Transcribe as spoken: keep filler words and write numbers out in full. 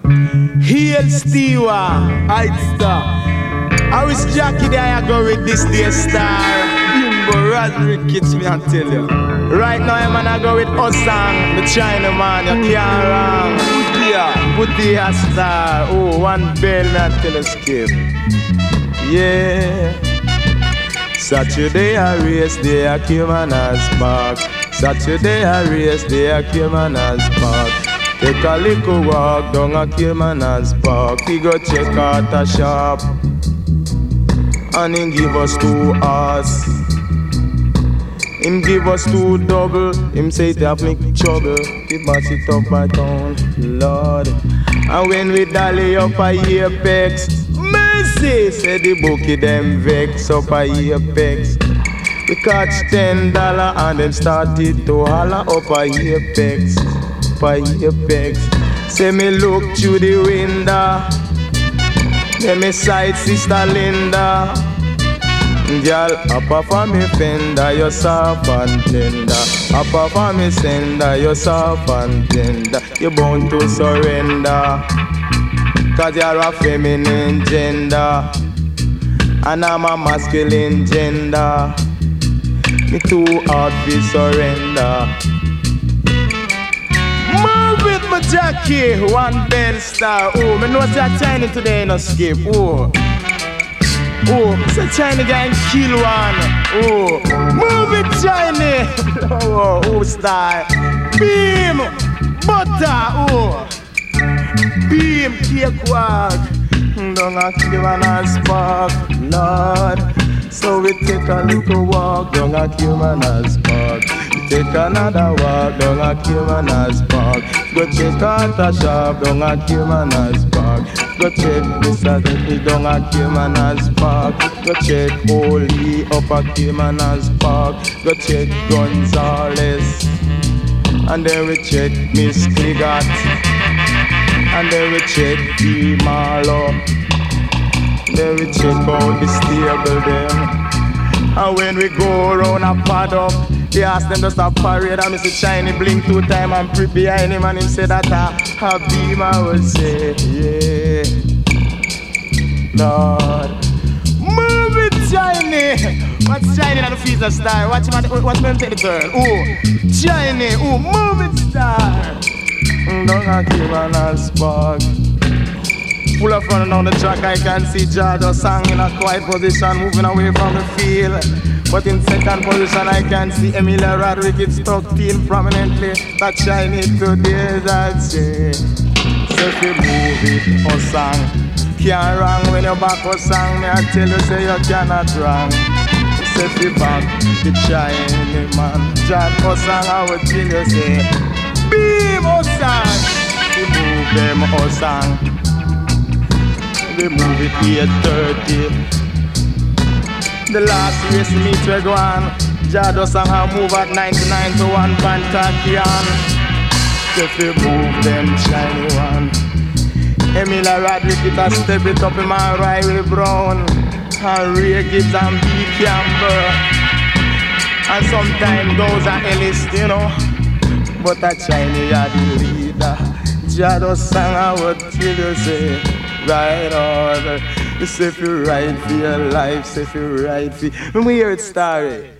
Hail Stewa, I'd stop. I was Jackie there, I go with this dear star. Bimbo Roderick, kids me, I tell you. Right now, I'm gonna go with Osang, the Chinaman, you can't wrong. Yeah, put the star. Oh, one bell, me, I tell you, skip. Yeah. Saturday, I race, day, I came and I spark. Saturday, I race, day, I came and I spark. Take a little walk down a Cayman's Park. He go check out a shop and him give us two hours. Him give us two double. Him say it have make trouble. He bash it up by town, Lord. And when we dally up a apex, mercy, say the bookie them vex up a apex. We catch ten dollar and them started to holler up a apex. By apex, say me look through the window. Then me sight sister Linda. Girl, up off of me fender, you soft and tender. Up off of me sender, you soft and tender. You bound to surrender, cause you're a feminine gender and I'm a masculine gender. Me too hard to surrender. Move with my Jackie, one bell star. Oh, me know that China today no skip. Oh, oh, so China gang kill one. Oh, move it China. Oh, oh, star. Beam, butter. Oh, beam, cake walk. Don't a kill one and spark, Lord. So we take a little walk down a Cayman's Park. We take another walk down a Cayman's Park. Go check out a shop down a Cayman's Park. Go check Mister Debbie down a Cayman's Park. Go check Oli up a Cayman's Park. Go check Gonzales. And then we check Miss Cliggott. And then we check D. Marlowe. Then we check out the stable them. And when we go around a paddock, they ask them to stop parade. And Mister Shiny blink two times and pre behind him. And him say that a, a beam I will say, yeah, Lord. Move it, Shiny. What's Shiny on the feet of star? Watch him, watch him take the turn. Oh, Shiny, oh, move it, star. Don't I give an a spark. Pull up running down the track, I can see Jado sang in a quiet position, moving away from the field. But in second position, I can see Emilia Roderick, it's tucked in prominently. That shiny today, that's it. So if you move it or sang, can't wrong when you back or sang. Me I tell you, say you cannot wrong. So if you back the shiny man, John or sang, I would tell you, say, beam or sang. You move them or sang. We move it eight thirty. The last race meet we go on. Jado sang a move at ninety-nine to one Pantakian. If we move them shiny one. Emilia Roderick it a step it up in my Riley Brown. And Ray Gibbs and B. Campbell. And sometimes those are Ellis, you know. But that shiny are the leader. Jado sang I would tell you say. Right order. It's if you right for your life, if you right for. When we hear it story.